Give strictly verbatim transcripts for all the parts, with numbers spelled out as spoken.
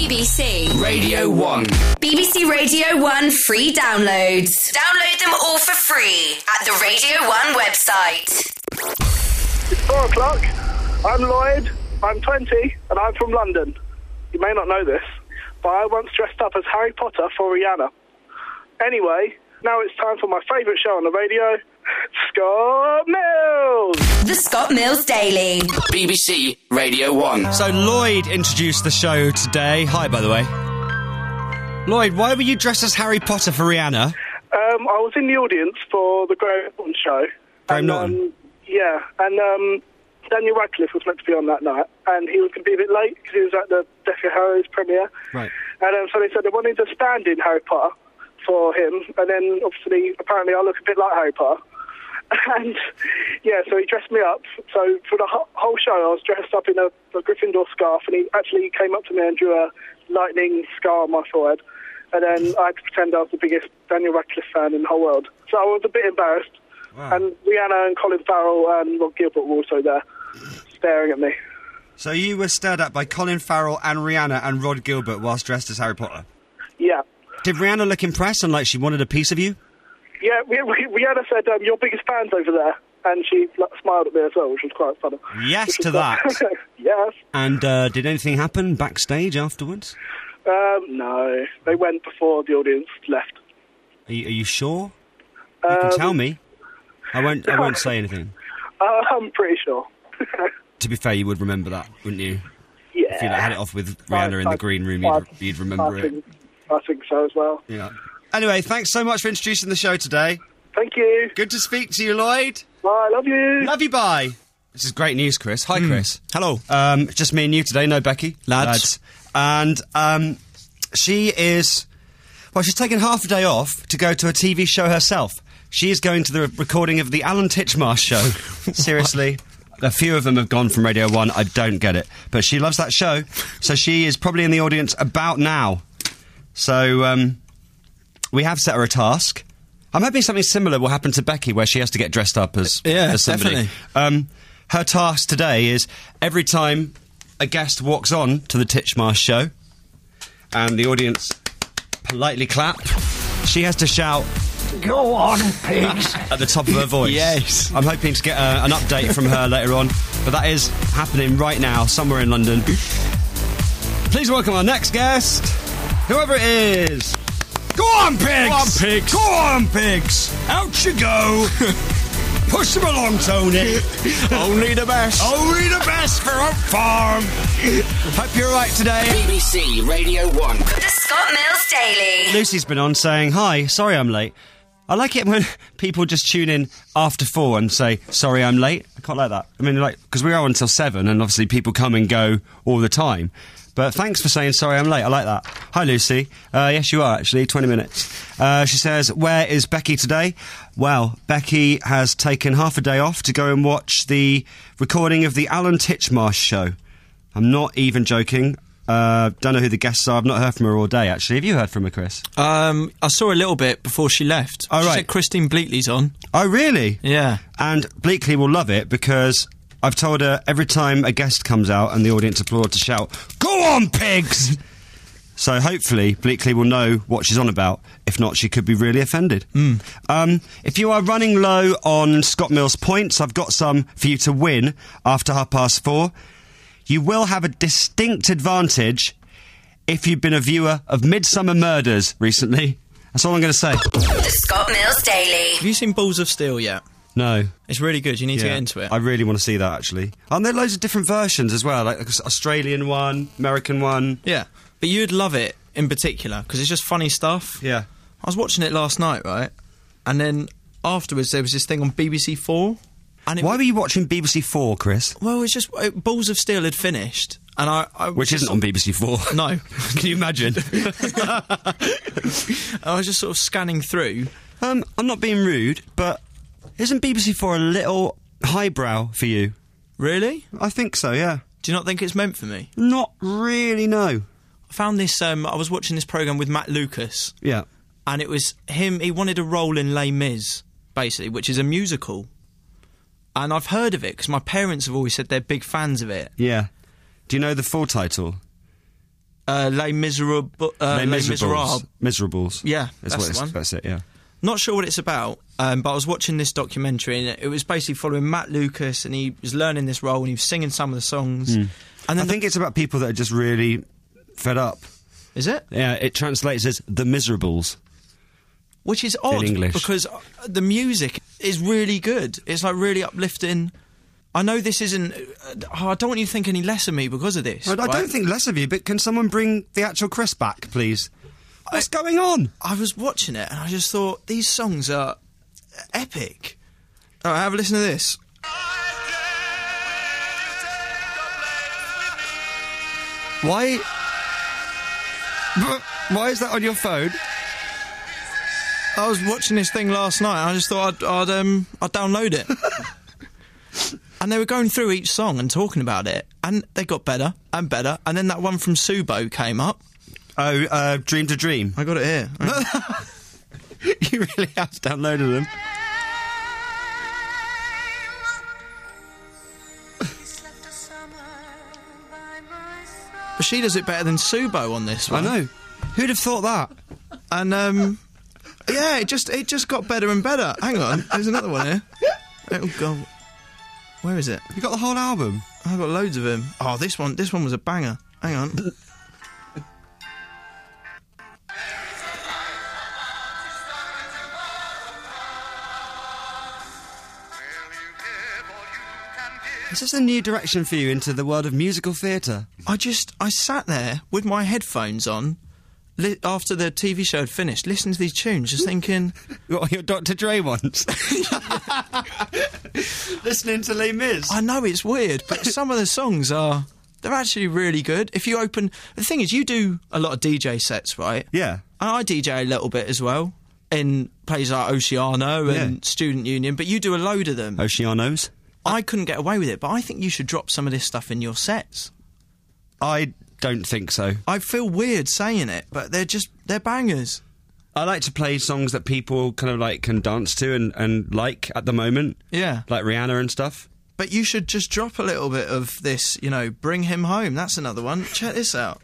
B B C Radio one. B B C Radio one free downloads. Download them all for free at the Radio one website. It's four o'clock. I'm Lloyd. I'm twenty, and I'm from London. You may not know this, but I once dressed up as Harry Potter for Rihanna. Anyway, now it's time for my favourite show on the radio, Scott Mills! The Scott Mills Daily. B B C Radio one. So Lloyd introduced the show today. Hi, by the way. Lloyd, why were you dressed as Harry Potter for Rihanna? Um, I was in the audience for the Graham Norton show. Graham and, Norton? Um, yeah, and um, Daniel Radcliffe was meant to be on that night, and he was going to be a bit late because he was at the Deathly Hallows premiere. Right. And um, so they said they wanted to stand in Harry Potter for him, and then obviously, apparently I look a bit like Harry Potter. And, yeah, so he dressed me up. So for the ho- whole show, I was dressed up in a, a Gryffindor scarf, and he actually came up to me and drew a lightning scar on my forehead. And then I had to pretend I was the biggest Daniel Radcliffe fan in the whole world. So I was a bit embarrassed. Wow. And Rihanna and Colin Farrell and Rod Gilbert were also there, staring at me. So you were stared at by Colin Farrell and Rihanna and Rod Gilbert whilst dressed as Harry Potter? Yeah. Did Rihanna look impressed and like she wanted a piece of you? Yeah, we, we, Rihanna said, um, your biggest fan's over there. And she like, smiled at me as well, which was quite funny. Yes Which to was that. quite- Yes. And uh, did anything happen backstage afterwards? Um, no, they went before the audience left. Are you, are you sure? You Um, can tell me. I won't. I won't say anything. Uh, I'm pretty sure. To be fair, you would remember that, wouldn't you? Yeah. If you like, had it off with Rihanna I- in I- the green room, I- you'd, you'd remember I it. think, I think so as well. Yeah. Anyway, thanks so much for introducing the show today. Thank you. Good to speak to you, Lloyd. Bye, love you. Love you, bye. This is great news, Chris. Hi, Chris. Hello. Um, just me and you today, no Becky. Lads. And um, she is... Well, she's taken half a day off to go to a T V show herself. She is going to the recording of the Alan Titchmarsh show. Seriously. A few of them have gone from Radio one. I don't get it. But she loves that show. So she is probably in the audience about now. So um, we have set her a task. I'm hoping something similar will happen to Becky, where she has to get dressed up as, Yeah, as somebody. definitely. Um, her task today is every time a guest walks on to the Titchmarsh show and the audience politely clap, she has to shout, Go on, pigs. at the top of her voice. Yes. I'm hoping to get uh, an update from her later on, but that is happening right now, somewhere in London. Please welcome our next guest, whoever it is. Go on, pigs! Go on, pigs! Go on, pigs! Out you go! Push them along, Tony. Only the best. Only the best for Oak Farm. Hope you're right today. B B C Radio one. The Scott Mills Daily. Lucy's been on saying, hi, sorry I'm late. I like it when people just tune in after four and say, sorry I'm late. I quite like that. I mean, like, because we're on until seven and obviously people come and go all the time. But thanks for saying sorry I'm late. I like that. Hi, Lucy. Uh, yes, you are, actually. twenty minutes. Uh, she says, where is Becky today? Well, Becky has taken half a day off to go and watch the recording of the Alan Titchmarsh show. I'm not even joking. Uh, don't know who the guests are. I've not heard from her all day, actually. Have you heard from her, Chris? Um, I saw a little bit before she left. Oh, she right. said Christine Bleakley's on. Oh, really? Yeah. And Bleakley will love it because I've told her every time a guest comes out and the audience applaud to shout, go on, pigs! So hopefully Bleakley will know what she's on about. If not, she could be really offended. Mm. Um, if you are running low on Scott Mills points, I've got some for you to win after half past four. You will have a distinct advantage if you've been a viewer of Midsummer Murders recently. That's all I'm going to say. The Scott Mills Daily. Have you seen Balls of Steel yet? No. It's really good. You need to Yeah. get into it. I really want to see that, actually. Aren't there loads of different versions as well? Like, like Australian one, American one. Yeah. But you'd love it in particular because it's just funny stuff. Yeah. I was watching it last night, right? And then afterwards there was this thing on B B C Four. And it Why were you watching B B C Four, Chris? Well, it's just uh, Balls of Steel had finished, and I, I Which just isn't on B B C Four. No. Can you imagine? I was just sort of scanning through. um, I'm not being rude, but isn't B B C Four a little highbrow for you? Really? I think so, yeah. Do you not think it's meant for me? Not really, no. I found this. Um, I was watching this program with Matt Lucas, Yeah. and it was him. He wanted a role in Les Mis, basically, which is a musical. And I've heard of it because my parents have always said they're big fans of it. Yeah. Do you know the full title? Uh, Les Miserables. Uh, Les Les Miserables. Miserables. Miserables. Yeah, That's, that's what it's, the one. that's it, yeah. Not sure what it's about, um, but I was watching this documentary and it was basically following Matt Lucas, and he was learning this role and he was singing some of the songs. Mm. And then I the- think it's about people that are just really fed up. Is it? Yeah, it translates as the Miserables. Which is odd English. because uh, the music is really good. It's like really uplifting. I know this isn't. Uh, I don't want you to think any less of me because of this. I, I right? don't think less of you, but can someone bring the actual Chris back, please? What's going on? I was watching it and I just thought these songs are epic. All right, have a listen to this. Why? Why is that on your phone? I was watching this thing last night. And I just thought I'd, I'd um I'd download it. And they were going through each song and talking about it, and they got better and better. And then that one from Subo came up. Oh, uh, Dream to Dream. I got it here. You really have downloaded them. But she does it better than Subo on this I one. know. Who'd have thought that? And um, yeah, it just it just got better and better. Hang on, there's another one here. Oh god, where is it? You got the whole album. I got loads of them. Oh, this one, this one was a banger. Hang on. Is this a new direction for you into the world of musical theatre? I just I sat there with my headphones on li- after the T V show had finished, listening to these tunes, just thinking, What, your Doctor Dre ones? Listening to Les Mis. I know it's weird, but some of the songs are they're actually really good. If you open, the thing is, you do a lot of D J sets, right? Yeah. And I D J a little bit as well in places like Oceano and Yeah. Student Union, but you do a load of them. Oceanos. I couldn't get away with it, but I think you should drop some of this stuff in your sets. I don't think so. I feel weird saying it, but they're just they're bangers. I like to play songs that people kind of like can dance to and, and like at the moment. Yeah. Like Rihanna and stuff. But you should just drop a little bit of this, you know, Bring Him Home. That's another one. Check this out.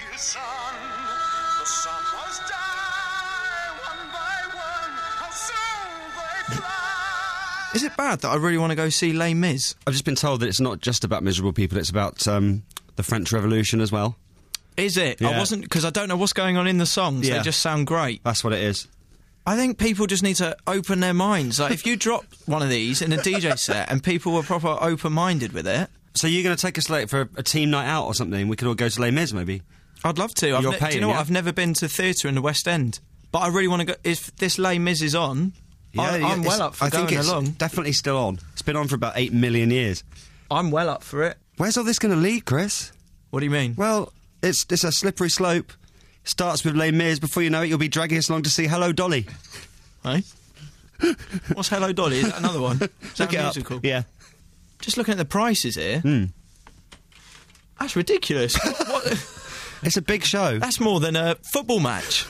Is it bad that I really want to go see Les Mis? I've just been told that it's not just about miserable people, it's about um, the French Revolution as well. Is it? I Yeah. wasn't, because I don't know what's going on in the songs. Yeah. They just sound great. That's what it is. I think people just need to open their minds. Like, if you drop one of these in a D J set and people were proper open-minded with it, So you're going to take us like for a team night out or something? We could all go to Les Mis maybe? I'd love to. I've You're ne- do you paying, know what? yeah? I've never been to theatre in the West End, but I really want to go. If this Les Mis is on, I, yeah, I'm it's- well up for I going think it's along. definitely still on. It's been on for about eight million years. I'm well up for it. Where's all this going to lead, Chris? What do you mean? Well, it's it's a slippery slope. Starts with Les Mis. Before you know it, you'll be dragging us along to see Hello Dolly. Hey? What's Hello Dolly? Is that another one? Is that Look a it up. musical? Yeah. Just looking at the prices here. Hmm. That's ridiculous. What? It's a big show. That's more than a football match.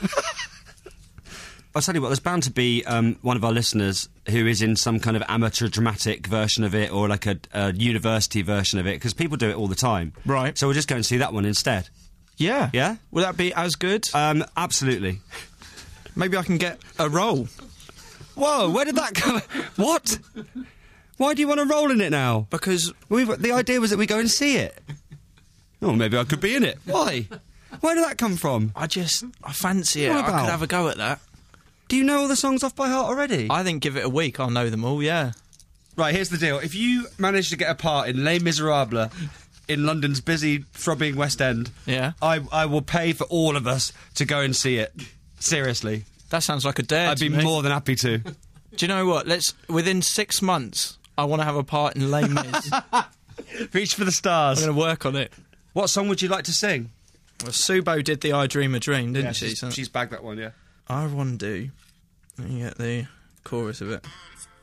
I'll tell you what, there's bound to be um, one of our listeners who is in some kind of amateur dramatic version of it or like a, a university version of it, because people do it all the time. Right. So we'll just go and see that one instead. Yeah. Yeah? Will that be as good? Um, absolutely. Maybe I can get a role. Whoa, where did that come? What? Why do you want to roll in it now? Because We, the idea was that we go and see it. Oh, maybe I could be in it. Why? Where did that come from? I just, I fancy it. What I about? could have a go at that. Do you know all the songs off by heart already? I think give it a week, I'll know them all, yeah. Right, here's the deal. If you manage to get a part in Les Miserables in London's busy, throbbing West End, Yeah. I, I will pay for all of us to go and see it. Seriously. That sounds like a dare I'd to be me. more than happy to. Do you know what? Let's, within six months, I want to have a part in Les Mis. I'm Reach for the stars. going to work on it. What song would you like to sing? Well, Subo did the I Dream a Dream, didn't Yeah, she? she's, So she's bagged that one, yeah. I want to do... Let me get the chorus of it.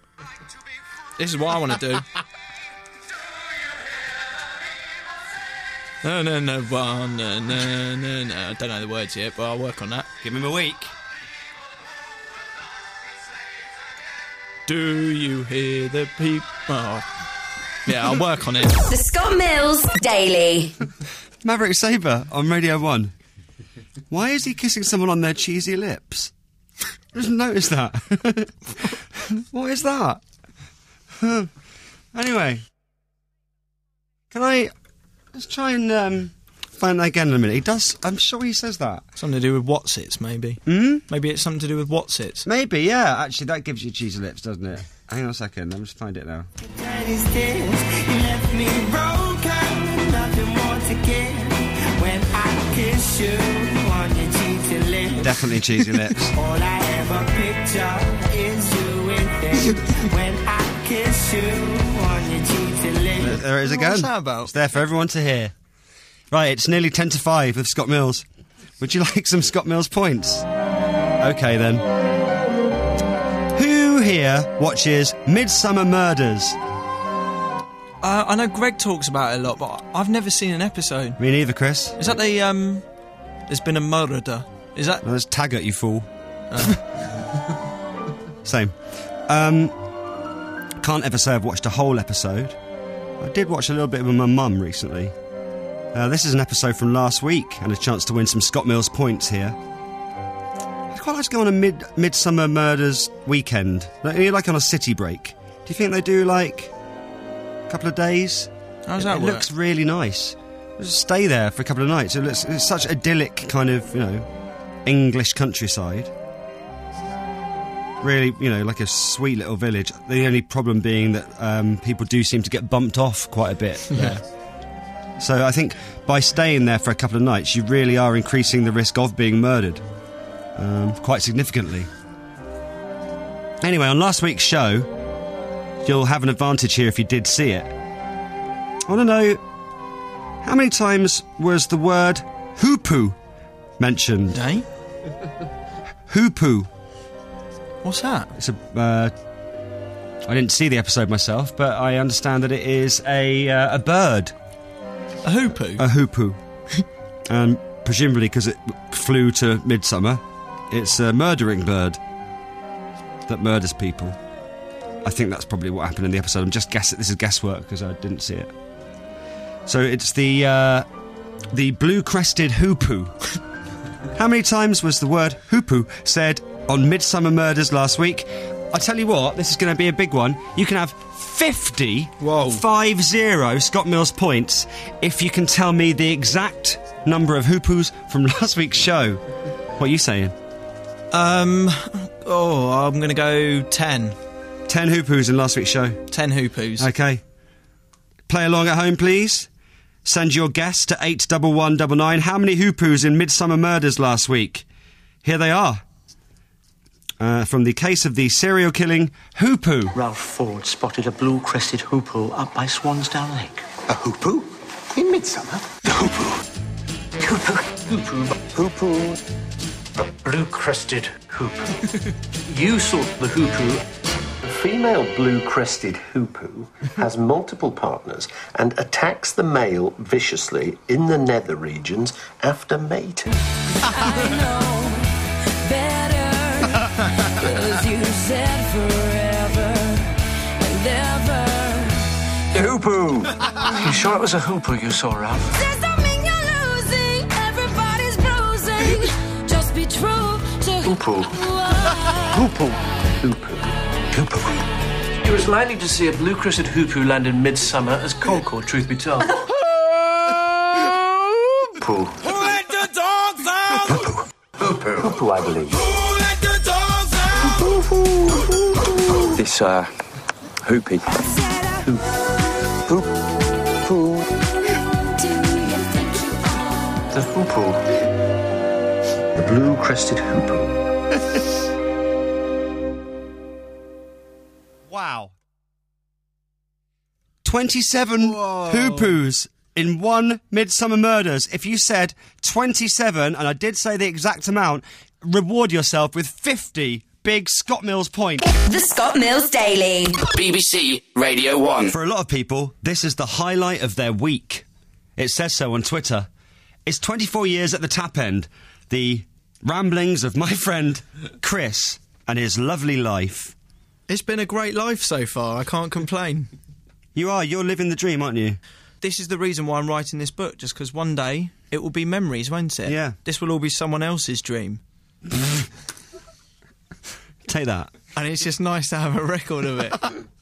This is what I want to do. No, no, no, one, no, no, no, no. I don't know the words yet, but I'll work on that. Give him a week. Do you hear the people? Oh. Yeah, I'll work on it. The Scott Mills Daily. Maverick Sabre on Radio one. Why is he kissing someone on their cheesy lips? I just noticed that. What is that? Anyway, can I... Let's try and um, find that again in a minute. He does... I'm sure he says that. Something to do with Whatsits, maybe. Hmm? Maybe it's something to do with Whatsits. Maybe, yeah. Actually, that gives you cheesy lips, doesn't it? Hang on a second. Let me just find it now. Definitely cheesy lips. All I ever picture is you with him. When I kiss you on your cheek lips. There, there it is again. What's that about? It's there for everyone to hear. Right, it's nearly ten to five with Scott Mills. Would you like some Scott Mills points? Okay, then. Who here watches Midsummer Murders? Uh, I know Greg talks about it a lot, but I've never seen an episode. Me neither, Chris. Is that the, um... There's been a murder. Is that... Well, let's tag it, you fool. Same. Um, can't ever say I've watched a whole episode. I did watch a little bit with my mum recently. Uh, this is an episode from last week, and a chance to win some Scott Mills points here. I'd quite like to go on a mid Midsummer Murders weekend. Like, like on a city break. Do you think they do, like, a couple of days? How does it, that it work? looks really nice. Just stay there for a couple of nights. It looks, it's such idyllic kind of, you know, English countryside. Really, you know, like a sweet little village. The only problem being that um, people do seem to get bumped off quite a bit there. So I think by staying there for a couple of nights, you really are increasing the risk of being murdered. Um, quite significantly. Anyway, on last week's show, you'll have an advantage here if you did see it. I want to know, how many times was the word hoopoo mentioned? Eh? Hoopoo. What's that? It's a. Uh, I didn't see the episode myself, but I understand that it is a uh, a bird. A hoopoo? A hoopoo. And presumably because it flew to Midsummer, it's a murdering bird that murders people. I think that's probably what happened in the episode. I'm just guessing. This is guesswork because I didn't see it. So it's the uh, the blue-crested hoopoo. How many times was the word hoopoo said on Midsummer Murders last week? I tell you what, this is going to be a big one. You can have fifty, Whoa. five zero Scott Mills points if you can tell me the exact number of hoopoos from last week's show. What are you saying? Um... Oh, I'm going to go ten. Ten hoopoos in last week's show. Ten hoopoos. Okay. Play along at home, please. Send your guess to eight one one nine nine. How many hoopoos in Midsummer Murders last week? Here they are. Uh, from the case of the serial killing hoopoo. Ralph Ford spotted a blue-crested hoopoo up by Swansdown Lake. A hoopoo? In Midsummer? The hoopoo. Hoopoo. Hoopoo. Hoopoo. A blue-crested hoopoo. You sought the hoopoo. The female blue-crested hoopoo has multiple partners and attacks the male viciously in the nether regions after mating. I know better, 'cause you said forever and ever. The hoopoo. You sure it was a hoopoo you saw, Ralph? Does that mean you're losing? Everybody's bruising. Just be true to Hoopoo. Hoopoo. Hoopoo. Hoopoo. You're as likely to see a blue-crested hoopoo land in Midsummer as Concord, truth be told. Hoopoo. Who let the dogs out? Hoopoo. Hoopoo. Hoopoo, I believe. Who let the dogs out? This, uh, hoopy. Hoop. Hoop. Hoop. The hoopoo. The blue-crested hoopoo. Wow. twenty-seven hoopoos in one Midsummer Murders. If you said twenty-seven, and I did say the exact amount, reward yourself with fifty big Scott Mills points. The Scott Mills Daily. B B C Radio one. For a lot of people, this is the highlight of their week. It says so on Twitter. It's twenty-four years at the tap end. The ramblings of my friend Chris and his lovely life. It's been a great life so far. I can't complain. You are. You're living the dream, aren't you? this is the reason why I'm writing this book, just because one day it will be memories, won't it? Yeah. This will all be someone else's dream. Take that. And it's just nice to have a record of it.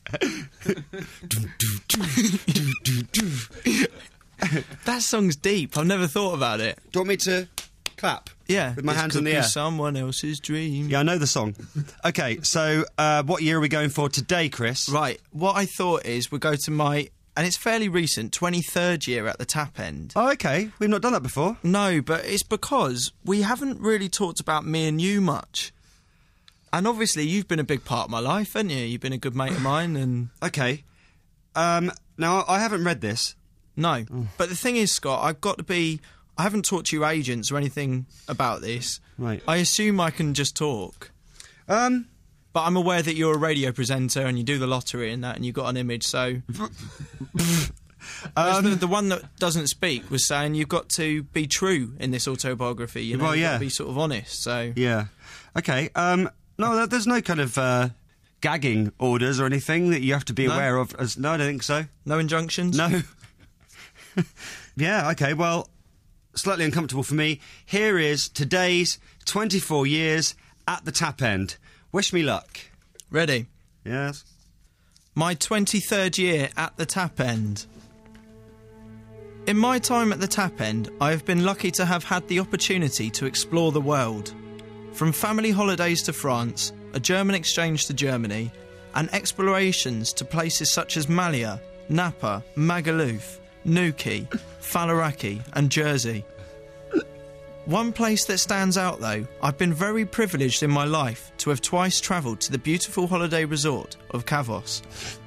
That song's deep. I've never thought about it. Do you want me to clap? Yeah. With my This hands could in the be air. someone else's dream. Yeah, I know the song. Okay, so uh, what year are we going for today, Chris? Right. What I thought is we'll go to my, and it's fairly recent, twenty-third year at the Tap End. Oh, okay. We've not done that before. No, but it's because we haven't really talked about me and you much. And obviously you've been a big part of my life, haven't you? You've been a good mate of mine and... Okay. Um, now, I haven't read this. No. But the thing is, Scott, I've got to be... I haven't talked to your agents or anything about this. Right. I assume I can just talk. Um... But I'm aware that you're a radio presenter and you do the lottery and that and you've got an image, so... um, the, the one that doesn't speak was saying you've got to be true in this autobiography. You know, Well, you've got yeah. to be sort of honest, so... Yeah. Okay, um... No, there- there's no kind of uh, gagging orders or anything that you have to be No? aware of. As, no, I don't think so. No injunctions? No. Yeah, okay, well, slightly uncomfortable for me. Here is today's twenty-four years at the Tap End. Wish me luck. Ready? Yes. My twenty-third year at the Tap End. In my time at the Tap End, I have been lucky to have had the opportunity to explore the world. From family holidays to France, a German exchange to Germany, and explorations to places such as Malia, Napa, Magaluf, Nuki, Faliraki and Jersey. One place that stands out though, I've been very privileged in my life to have twice travelled to the beautiful holiday resort of Kavos.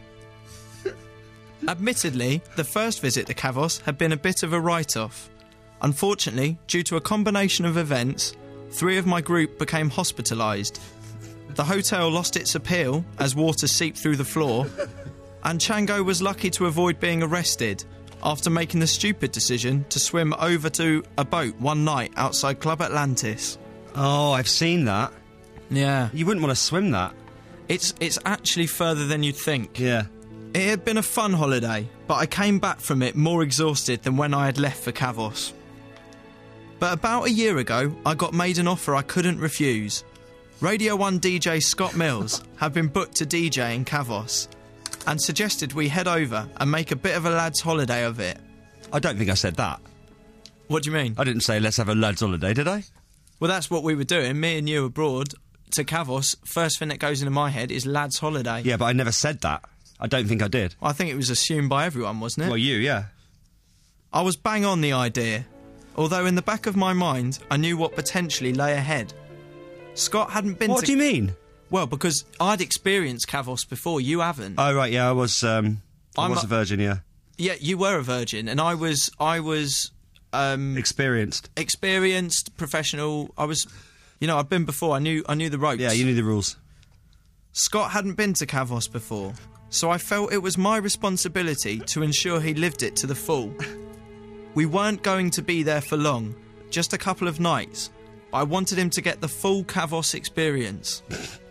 Admittedly, the first visit to Kavos had been a bit of a write-off. Unfortunately, due to a combination of events, three of my group became hospitalised. The hotel lost its appeal as water seeped through the floor, and Chango was lucky to avoid being arrested after making the stupid decision to swim over to a boat one night outside Club Atlantis. Oh, I've seen that. Yeah. You wouldn't want to swim that. It's it's actually further than you'd think. Yeah. It had been a fun holiday, but I came back from it more exhausted than when I had left for Kavos. But about a year ago, I got made an offer I couldn't refuse. Radio one D J Scott Mills had been booked to D J in Kavos and suggested we head over and make a bit of a lad's holiday of it. I don't think I said that. What do you mean? I didn't say let's have a lad's holiday, did I? Well, that's what we were doing, me and you abroad to Kavos. First thing that goes into my head is lad's holiday. Yeah, but I never said that. I don't think I did. I think it was assumed by everyone, wasn't it? Well, you, yeah. I was bang on the idea, although in the back of my mind I knew what potentially lay ahead. Scott hadn't been What to... do you mean? Well, because I'd experienced Kavos before, you haven't. Oh, right, yeah, I was, um... I I'm was a- a virgin, yeah. Yeah, you were a virgin, and I was... I was... Um, Experienced. experienced, professional. I was... You know, I'd been before, I knew I knew the ropes. Yeah, you knew the rules. Scott hadn't been to Kavos before, so I felt it was my responsibility to ensure he lived it to the full. We weren't going to be there for long, just a couple of nights, but I wanted him to get the full Kavos experience.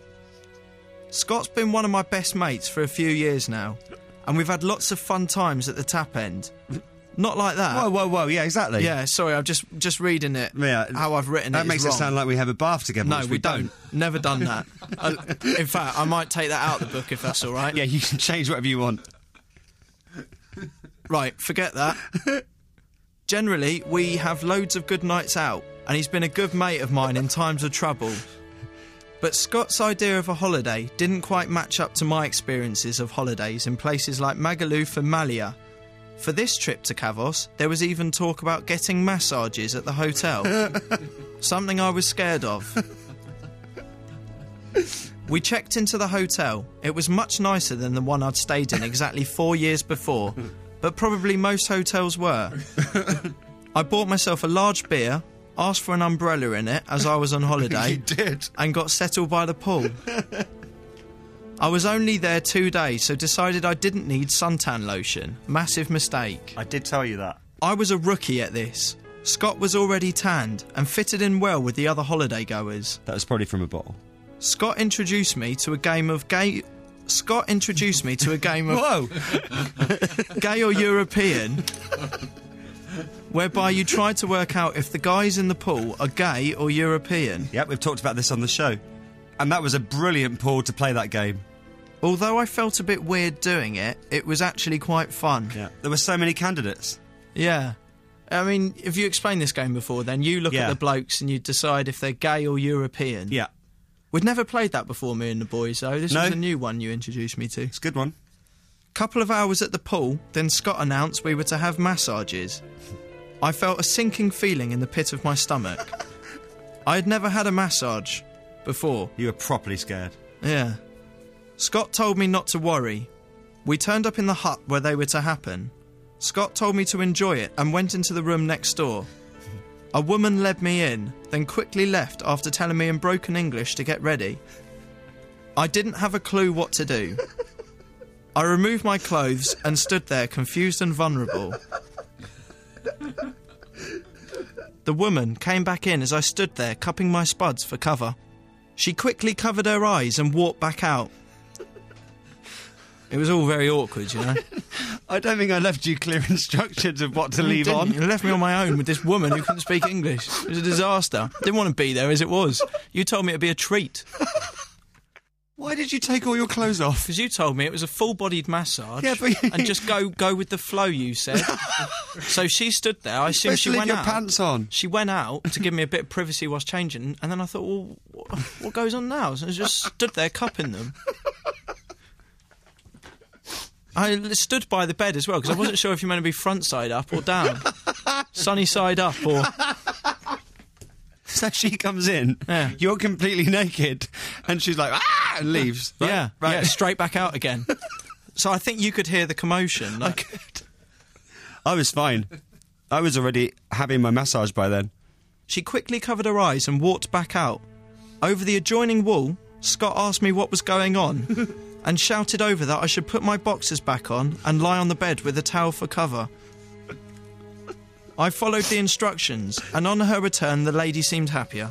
Scott's been one of my best mates for a few years now, and we've had lots of fun times at the Tap End. Not like that. Whoa, whoa, whoa, yeah, exactly. Yeah, sorry, I'm just just reading it. Yeah, how I've written That it. makes is it wrong. sound like we have a bath together. No, which we don't. Never done that. I, in fact, I might take that out of the book if that's all right. Yeah, you can change whatever you want. Right, forget that. Generally, we have loads of good nights out, and he's been a good mate of mine in times of trouble. But Scott's idea of a holiday didn't quite match up to my experiences of holidays in places like Magaluf and Malia. For this trip to Kavos, there was even talk about getting massages at the hotel. Something I was scared of. We checked into the hotel. It was much nicer than the one I'd stayed in exactly four years before, but probably most hotels were. I bought myself a large beer, asked for an umbrella in it as I was on holiday, You did. and got settled by the pool. I was only there two days, so decided I didn't need suntan lotion. Massive mistake. I did tell you that. I was a rookie at this. Scott was already tanned and fitted in well with the other holiday goers. That was probably from a bottle. Scott introduced me to a game of gay... Scott introduced me to a game of Whoa! Gay or European, whereby you try to work out if the guys in the pool are gay or European. Yep, we've talked about this on the show. And that was a brilliant pool to play that game. Although I felt a bit weird doing it, it was actually quite fun. Yeah. There were so many candidates. Yeah. I mean, if you explained this game before, then you look Yeah. at the blokes and you decide if they're gay or European. Yeah. We'd never played that before, me and the boys, though. This No. was a new one you introduced me to. It's a good one. Couple of hours at the pool, then Scott announced we were to have massages. I felt a sinking feeling in the pit of my stomach. I had never had a massage before. You were properly scared. Yeah. Scott told me not to worry. We turned up in the hut where they were to happen. Scott told me to enjoy it and went into the room next door. A woman led me in, then quickly left after telling me in broken English to get ready. I didn't have a clue what to do. I removed my clothes and stood there confused and vulnerable. The woman came back in as I stood there cupping my spuds for cover. She quickly covered her eyes and walked back out. It was all very awkward, you know. I don't think I left you clear instructions of what to You leave didn't. on. You left me on my own with this woman who couldn't speak English. It was a disaster. Didn't want to be there as it was. You told me it'd be a treat. Why did you take all your clothes off? Because you told me it was a full-bodied massage. Yeah, but- and just go go with the flow, you said. So she stood there. I assume Supposed she to leave went your out. pants on. She went out to give me a bit of privacy whilst changing, and then I thought, well, what, what goes on now? So I just stood there cupping them. I stood by the bed as well, because I wasn't sure if you meant to be front side up or down. Sunny side up or... So she comes in, Yeah. you're completely naked, and she's like, ah, and leaves. Right? Yeah, right. yeah, straight back out again. So I think you could hear the commotion. I Like, could. I was fine. I was already having my massage by then. she quickly covered her eyes and walked back out. Over the adjoining wall, Scott asked me what was going on and shouted over that I should put my boxers back on and lie on the bed with a towel for cover. I followed the instructions, and on her return, the lady seemed happier.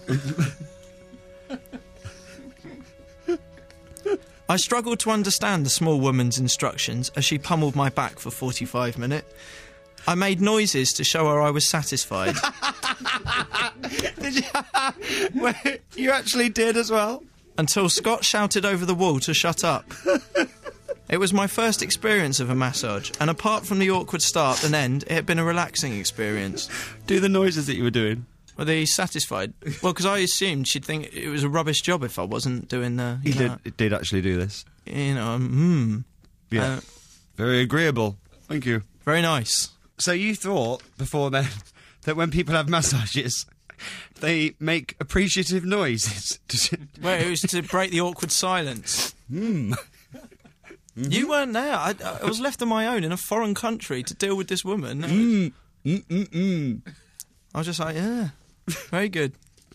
I struggled to understand the small woman's instructions as she pummeled my back for forty-five minutes. I made noises to show her I was satisfied. Did you? Wait, you actually did as well? Until Scott shouted over the wall to shut up. It was my first experience of a massage, and apart from the awkward start and end, it had been a relaxing experience. Do the noises that you were doing. Were they satisfied? Well, because I assumed she'd think it was a rubbish job if I wasn't doing the... He You know, did, did actually do this. You know, um, hmm. Yeah. Uh, Very agreeable. Thank you. very nice. So you thought before then that when people have massages, they make appreciative noises. Well, it was to break the awkward silence. Hmm. You weren't there. I, I was left on my own in a foreign country to deal with this woman. Mm. Mm mm mm. I was just like, yeah, very good.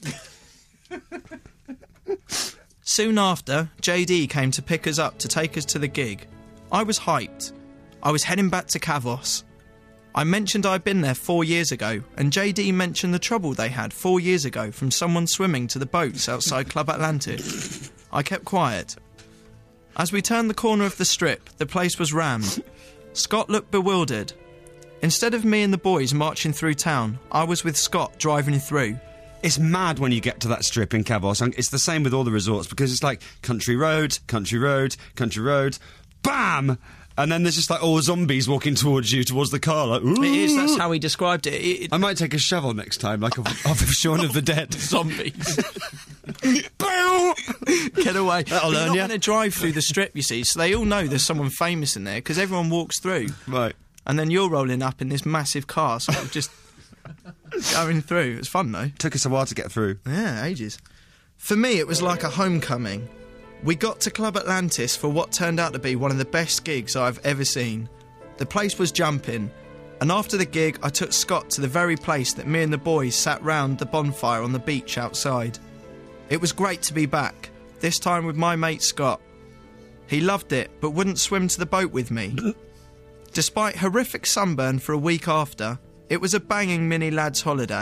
Soon after, J D came to pick us up to take us to the gig. I was hyped. I was heading back to Kavos. I mentioned I'd been there four years ago, and J D mentioned the trouble they had four years ago from someone swimming to the boats outside Club Atlantis. I kept quiet. As we turned the corner of the strip, the place was rammed. Scott looked bewildered. Instead of me and the boys marching through town, I was with Scott driving through. It's mad when you get to that strip in Kavos. And it's the same with all the resorts because it's like country road, country road, country road, bam! And then there's just like all zombies walking towards you, towards the car. Like, ooh. It is, that's how he described it. it, it I might take a shovel next time, like off, off of Shaun of the Dead. zombies. Bow! Get away. That'll But you're learn not ya. going to drive through the strip, you see, so they all know there's someone famous in there because everyone walks through. Right. And then you're rolling up in this massive car, sort of just going through. It was fun, though. Took us a while to get through. Yeah, ages. For me, it was like a homecoming. We got to Club Atlantis for what turned out to be one of the best gigs I've ever seen. The place was jumping, and after the gig, I took Scott to the very place that me and the boys sat round the bonfire on the beach outside. It was great to be back, this time with my mate Scott. He loved it, but wouldn't swim to the boat with me. Despite horrific sunburn for a week after, it was a banging mini lads holiday,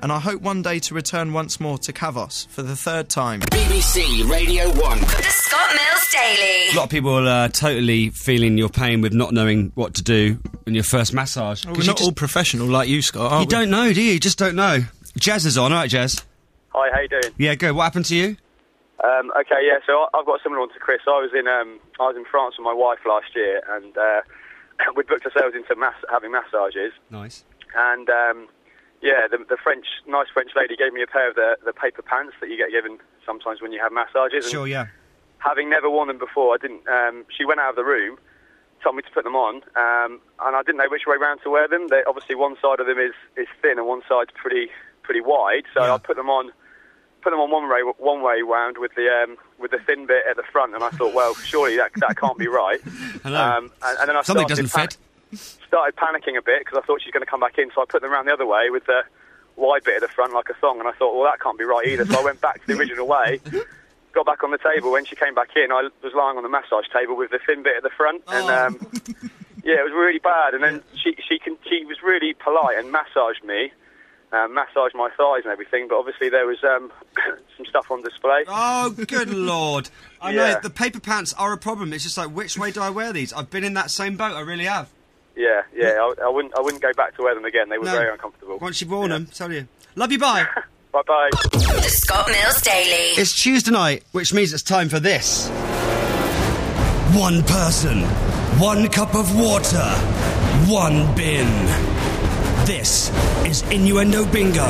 and I hope one day to return once more to Kavos for the third time. B B C Radio one. The Scott Mills Daily. A lot of people are uh, totally feeling your pain with not knowing what to do in your first massage. Well, we're not just, all professional like you, Scott, are You we? don't know, do you? You just don't know. Jazz is on. All right, Jazz. Hi, how you doing? Yeah, good. What happened to you? Um, okay, yeah, so I- I've got a similar one to Chris. I was in um, I was in France with my wife last year, and uh, we booked ourselves into mass- having massages. Nice. And um, yeah, the, the French, nice French lady gave me a pair of the, the paper pants that you get given sometimes when you have massages. Sure, and yeah. Having never worn them before, I didn't. Um, she went out of the room, told me to put them on, um, and I didn't know which way round to wear them. They, obviously, one side of them is, is thin and one side's pretty pretty wide. So Yeah. I put them on. Put them on one way, one way round with the um, with the thin bit at the front, and I thought, well, surely that that can't be right. Hello. Um, and, and then I Something started doesn't fit. started panicking a bit because I thought she was going to come back in, so I put them around the other way with the wide bit at the front like a thong, and I thought, well, that can't be right either. So I went back to the original way, got back on the table. When she came back in, I was lying on the massage table with the thin bit at the front, and um, yeah, it was really bad. And then she she can, she was really polite and massaged me. Um, massaged my thighs and everything, but obviously there was um, some stuff on display. Oh, good lord. I Yeah. know, the paper pants are a problem. It's just like, which way do I wear these? I've been in that same boat, I really have. Yeah, yeah, I, I wouldn't, I wouldn't go back to wear them again. They were No. very uncomfortable. Once you've worn them, tell you. Love you, bye. Bye bye. The Scott Mills Daily. It's Tuesday night, which means it's time for this. One person, one cup of water, one bin. This is Innuendo Bingo.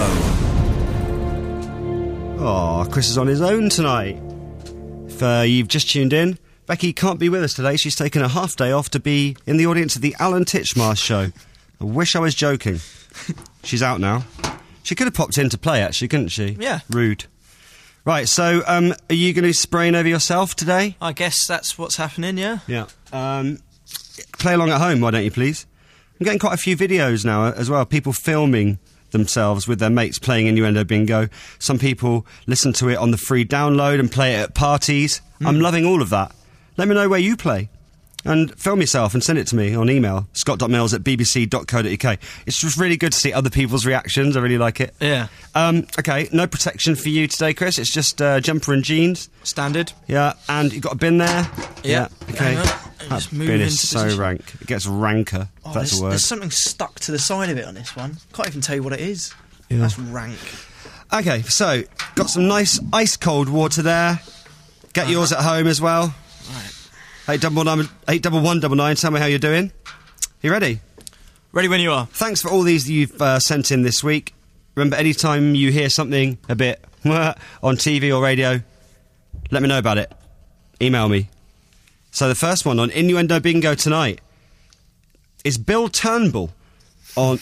Oh, Chris is on his own tonight. If uh, you've just tuned in, Becky can't be with us today. She's taken a half day off to be in the audience of the Alan Titchmarsh show. I wish I was joking. She's out now. She could have popped in to play, actually, couldn't she? Yeah. Rude. Right, so um, are you going to be spraying over yourself today? I guess that's what's happening, yeah? Yeah. Um, play along at home, why don't you, please? I'm getting quite a few videos now uh, as well. People filming themselves with their mates playing Innuendo Bingo. Some people listen to it on the free download and play it at parties. Mm. I'm loving all of that. Let me know where you play. And film yourself and send it to me on email, scott dot mills at b b c dot co dot u k. It's just really good to see other people's reactions. I really like it. Yeah. Um, okay, no protection for you today, Chris. It's just uh, jumper and jeans. Standard. Yeah, and you've got a bin there. Yeah. Okay. Hang on. That Just move bin into is so position. rank. It gets ranker. Oh, if that's there's, a word. there's something stuck to the side of it on this one. Can't even tell you what it is. Yeah. That's rank. Okay, so got some nice ice cold water there. Get Uh-huh. yours at home as well. Right. Eight double nine, eight double one double nine. Tell me how you're doing. You ready? Ready when you are. Thanks for all these that you've uh, sent in this week. Remember, anytime you hear something a bit on T V or radio, let me know about it. Email me. So the first one on Innuendo Bingo tonight is Bill Turnbull on...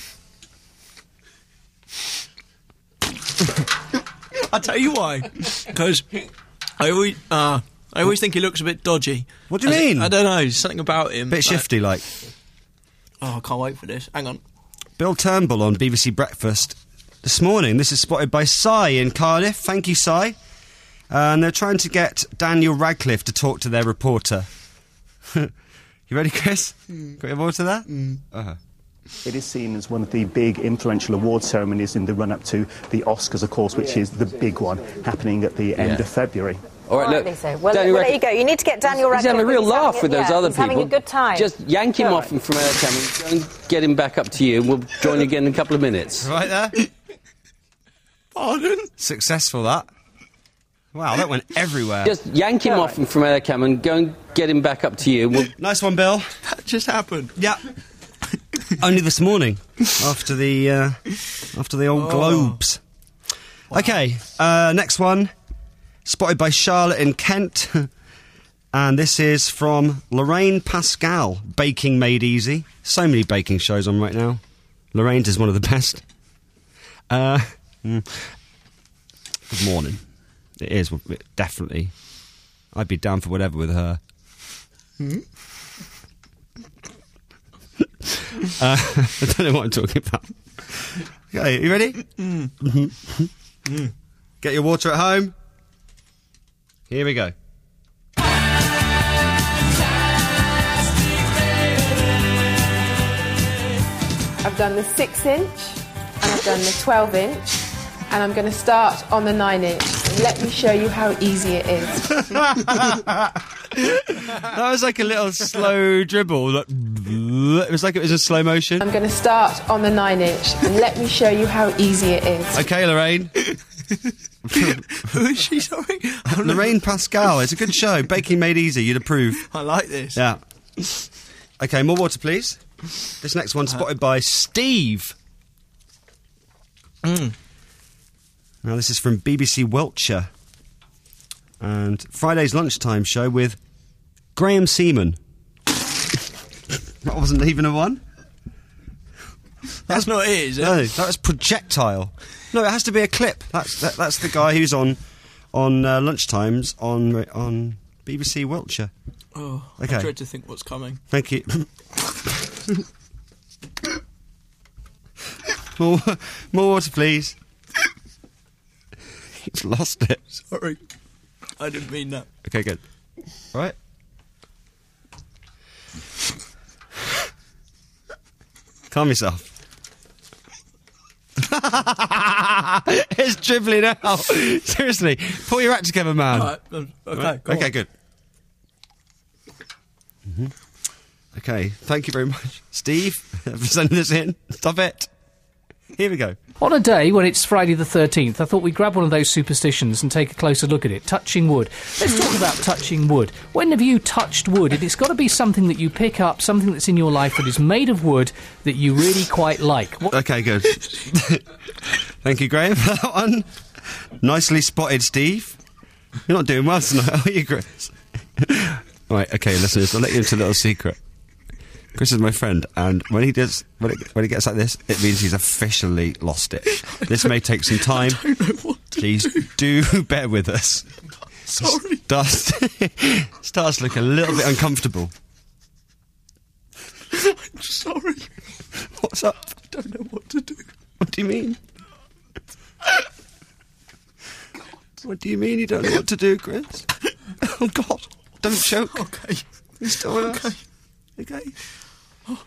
I'll tell you why. Because I always, uh, I always think he looks a bit dodgy. What do you As- mean? I don't know, something about him. Bit like- shifty, like. Oh, I can't wait for this. Hang on. Bill Turnbull on B B C Breakfast this morning. This is spotted by Cy in Cardiff. Thank you, Cy. Uh, and they're trying to get Daniel Radcliffe to talk to their reporter. You ready, Chris? Mm. Got your water there? Mm. Uh-huh. It is seen as one of the big influential award ceremonies in the run-up to the Oscars, of course, which is the big one happening at the end Yeah. of February. All right, look. So. Well, Daniel well Rad- there you go. You need to get Daniel He's Radcliffe. having a real he's laugh having, with those yeah, other he's people. having a good time. Just yank him Go off on. from Air Cameron and get him back up to you. We'll join you again in a couple of minutes. Right there. Pardon? Successful, that. Wow, that went everywhere. Just yank him off from Air Cameron and go and get him back up to you. We'll Nice one, Bill. That just happened. Yeah. Only this morning, after the uh, after the old Oh. Globes. Okay, uh, next one, spotted by Charlotte in Kent, and this is from Lorraine Pascal. Baking Made Easy. So many baking shows on right now. Lorraine's is one of the best. Uh, mm. Good morning. It is it, definitely. I'd be down for whatever with her. Hmm? Uh, I don't know what I'm talking about. Okay, you ready? Mm. Mm. Get your water at home. Here we go. I've done the six inch and I've done the twelve inch and I'm going to start on the nine inch. And let me show you how easy it is. That was like a little slow dribble. Like, it was like it was in slow motion. I'm going to start on the nine inch, and let me show you how easy it is. Okay, Lorraine. Who is she, sorry? Lorraine Pascal. It's a good show. Baking Made Easy. You'd approve. I like this. Yeah. Okay, more water, please. This next one's spotted by Steve. Mm. Now, this is from B B C Wiltshire. And Friday's lunchtime show with Graham Seaman. That wasn't even a one. That's not it, is it? No, that was Projectile. No, it has to be a clip. That's that, that's the guy who's on on uh, lunchtimes on on B B C Wiltshire. Oh, okay. I dread to think what's coming. Thank you. more, more water, please. He's lost it. Sorry, I didn't mean that. Okay, good. All right. Calm yourself. It's dribbling out. Seriously, pull your act together, man. All right, um, okay, right. go okay, on. good. Mm-hmm. Okay, thank you very much, Steve, for sending this in. Stop it. Here we go. On a day when it's Friday the thirteenth, I thought we'd grab one of those superstitions and take a closer look at it. Touching wood. Let's talk about touching wood. When have you touched wood? It's got to be something that you pick up, something that's in your life that is made of wood that you really quite like. What- okay, good. Thank you, Graham, for that one. Nicely spotted, Steve. You're not doing well tonight, are you, Chris? Right, okay, listeners, I'll let you into a little secret. Chris is my friend, and when he does, when, it, when he gets like this, it means he's officially lost it. This may take some time. I don't know what to Please do. do bear with us. Sorry. Starts, starts to look a little bit uncomfortable. I'm sorry. What's up? I don't know what to do. What do you mean? What do you mean you don't know what to do, Chris? Oh, God. Don't choke. Okay. You're still with Okay. us. Okay. Oh.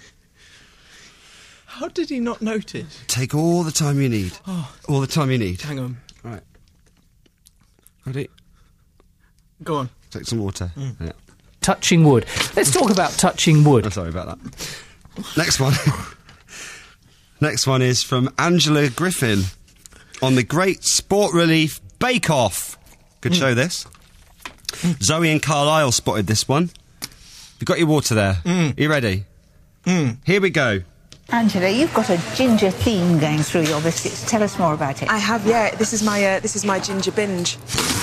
How did he not notice? Take all the time you need. Oh. All the time you need. Hang on. Right. Ready? Go on. Take some water. Mm. Yeah. touching wood. Let's talk about touching wood. I'm sorry about that. Next one. Next one is from Angela Griffin on the Great Sport Relief Bake Off. Good Mm. show, this. Mm. Zoe and Carlisle spotted this one. You've got your water there. Mm. Are you ready? Mm. Here we go. Angela, you've got a ginger theme going through your biscuits. Tell us more about it. I have, yeah. This is my uh, this is my ginger binge.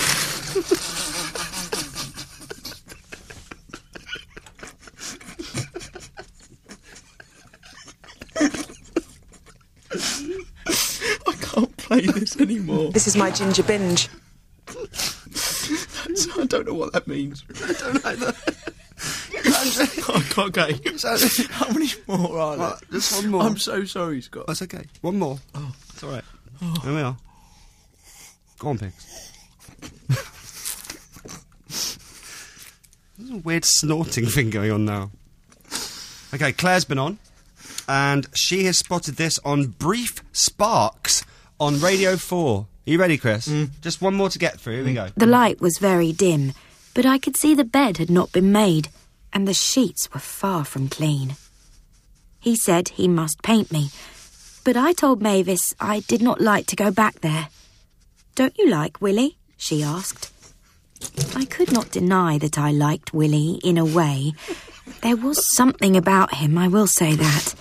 I can't play this anymore. This is my ginger binge. That's, I don't know what that means. I don't either. Oh, okay. How many more are there? Right, just one more. I'm so sorry, Scott. That's okay. One more. Oh, it's all right. Oh. Here we are. Go on, pigs. There's a weird snorting thing going on now. Okay, Claire's been on, and she has spotted this on Brief Sparks on Radio four. Are you ready, Chris? Mm. Just one more to get through. Here we go. The light was very dim, but I could see the bed had not been made, and the sheets were far from clean. He said he must paint me, but I told Mavis I did not like to go back there. "Don't you like Willie?" she asked. I could not deny that I liked Willie in a way. There was something about him, I will say that.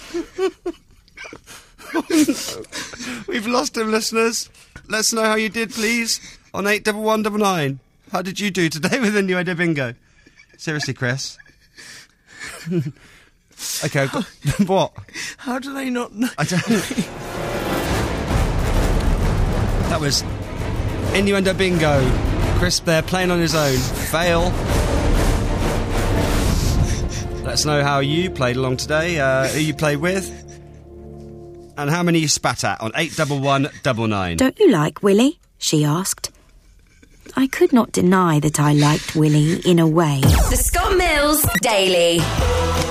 Oh, no. We've lost him, listeners. Let us know how you did, please, on eight double one double nine. How did you do today with the new idea bingo? Seriously, Chris. Okay, I've got... What? How do they not know? I don't... That was Innuendo Bingo. Chris there playing on his own. Fail. Let us know how you played along today, uh, who you played with, and how many you spat at on eight double one double nine. "Don't you like Willie?" she asked. I could not deny that I liked Willie in a way. The Scott Mills Daily.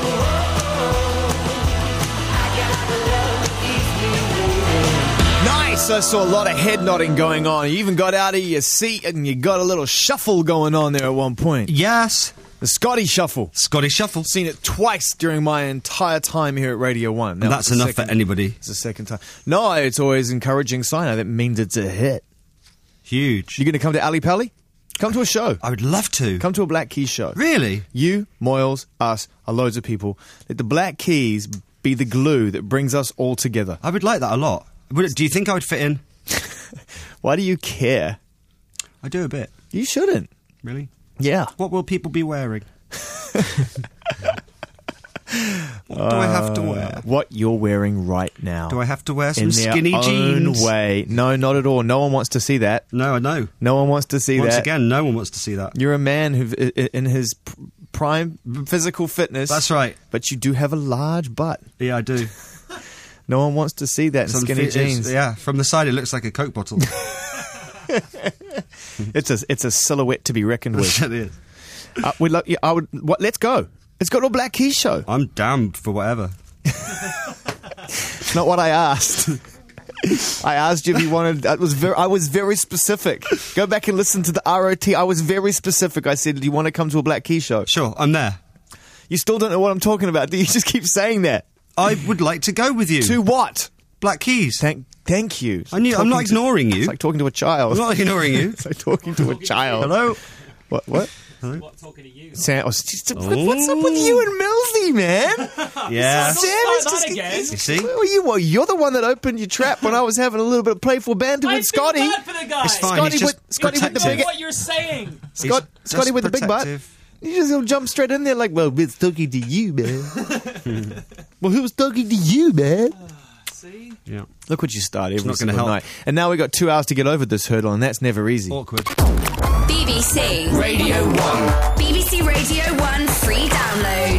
Nice! Yes, I saw a lot of head nodding going on. You even got out of your seat and you got a little shuffle going on there at one point. Yes. The Scotty Shuffle. Scotty Shuffle. Seen it twice during my entire time here at Radio one. Now, And that's it's the enough second- for anybody. It's the second time. No, it's always encouraging sign. That means it's a hit. Huge. You going to come to Ali Pally? Come to a show. I would love to. Come to a Black Keys show. Really? You, Moyles, us, are loads of people. Let the Black Keys be the glue that brings us all together. I would like that a lot. Would it, do you think I would fit in? Why do you care? I do a bit. You shouldn't. Really? Yeah. What will people be wearing? What do I have to wear? Uh, What you're wearing right now. Do I have to wear some in their skinny own jeans? way. No, not at all. No one wants to see that. No, I know. No one wants to see Once that. again, no one wants to see that. You're a man who, in his p- prime physical fitness. That's right. But you do have a large butt. Yeah, I do. No one wants to see that in Some skinny fit- jeans. it's- Yeah, from the side it looks like a Coke bottle. It's a it's a silhouette to be reckoned with. It is. Uh, we'd lo- yeah, I would. What? Let's go. Let's go to a Black Keys show. I'm damned for whatever. It's not what I asked. I asked you if you wanted. I was very. I was very specific. Go back and listen to the R O T. I was very specific. I said, "Do you want to come to a Black Keys show?" Sure, I'm there. You still don't know what I'm talking about. Do you just keep saying that? I would like to go with you. To what? Black Keys. Thank, thank you. I knew, I'm not Talking to- ignoring you. It's like talking to a child. I'm not ignoring you. It's like talking to a child. Hello? What? What? What, talking to you? Sam, oh, just- what's up with you and Millsy, man? Yeah. Sam is just. again. You see? Well, you, well, you're the one that opened your trap when I was having a little bit of playful banter I with feel Scotty. bad for the guy. It's fine. Scotty He's just with- Scotty with the protective. big- What you're saying? Scott, He's Scotty just with the big butt. protective. You just gonna jump straight in there like, well, we're talking to you, man. Well, who was talking to you, man? See? Yeah. Look what you started every not gonna single help. night. And now we got two hours to get over this hurdle, and that's never easy. Awkward. B B C Radio one. B B C Radio one free download.